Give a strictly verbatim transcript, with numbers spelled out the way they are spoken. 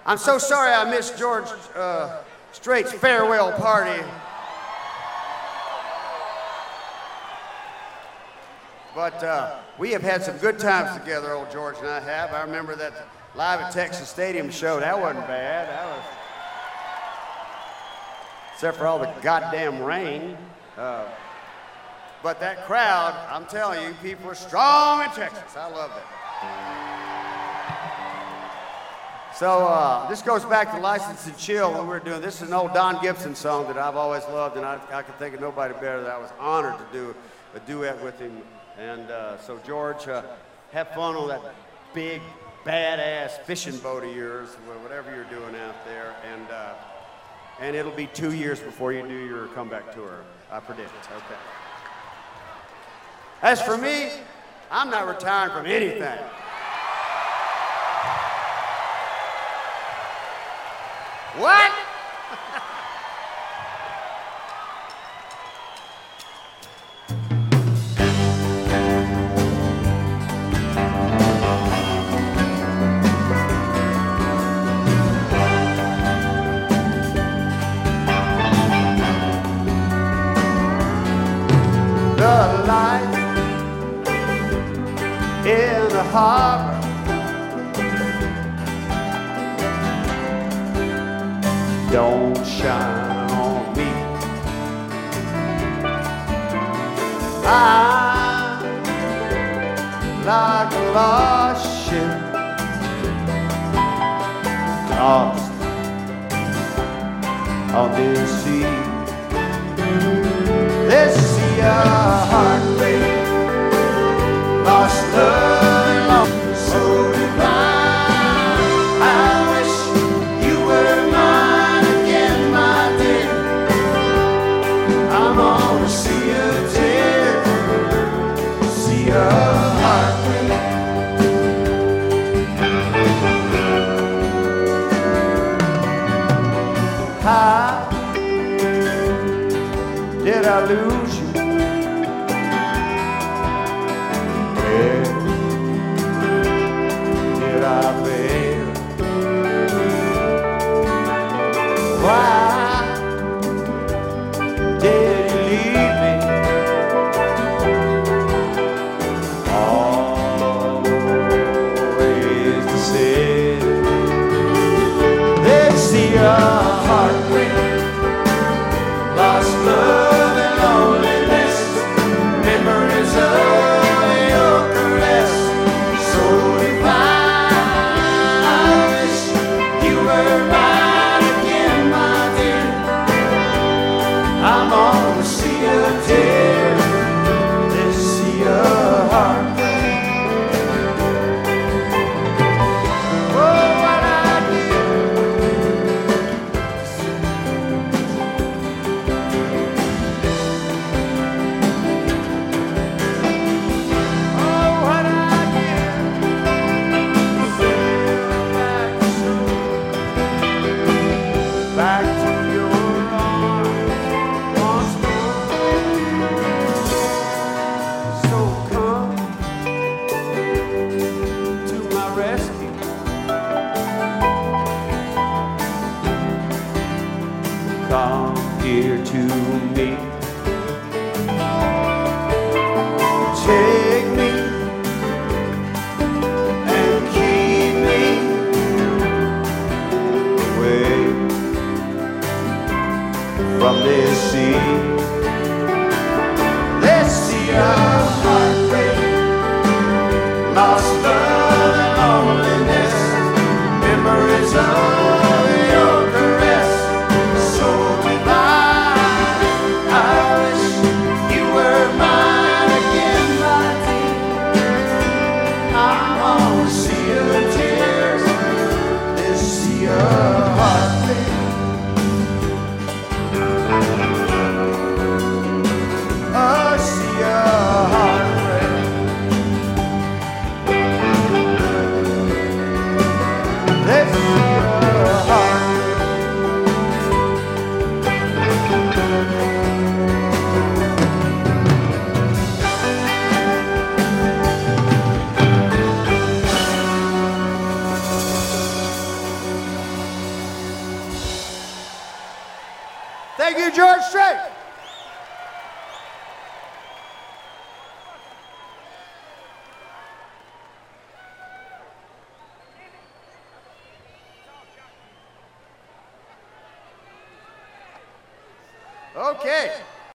I'm so sorry I missed George uh, Strait's farewell party. But uh, we have had some good times together, old George and I have. I remember that live at Texas Stadium show. That wasn't bad. That was, except for all the goddamn rain. Uh, but that crowd, I'm telling you, people are strong in Texas. I love that. So uh, this goes back to License to Chill when we were doing, this is an old Don Gibson song that I've always loved, and I, I can think of nobody better that I was honored to do a duet with him. And uh, so George, uh, have fun on that big, badass fishing boat of yours, whatever you're doing out there. And, uh, and it'll be two years before you do your comeback tour, I predict. Okay. As for me, I'm not retiring from anything. What? The light in the harbor don't shine on me. I'm like a lost ship, lost on this sea. This sea of heartbreak, lost love and lost so divine. I wish you were mine again, my dear. I'm on a sea of tears, sea of heartbreak. How did I lose you? Where did I fail? Why did you leave me? Always the same. This sea of heartbreak, lost love and loneliness, memories of your caress, so divine. I wish you were mine again, my dear. I'm on the sea of tears, this sea of heartbreak. Oh, what I did. Oh, what I did. Sail back shore, back to your arms once more. So come to my rescue. Come here to me. Take me and keep me away from this sea, this sea of heartbreak, lost love and loneliness, memories of your caress, so divine. I Thank you, George Strait. Okay.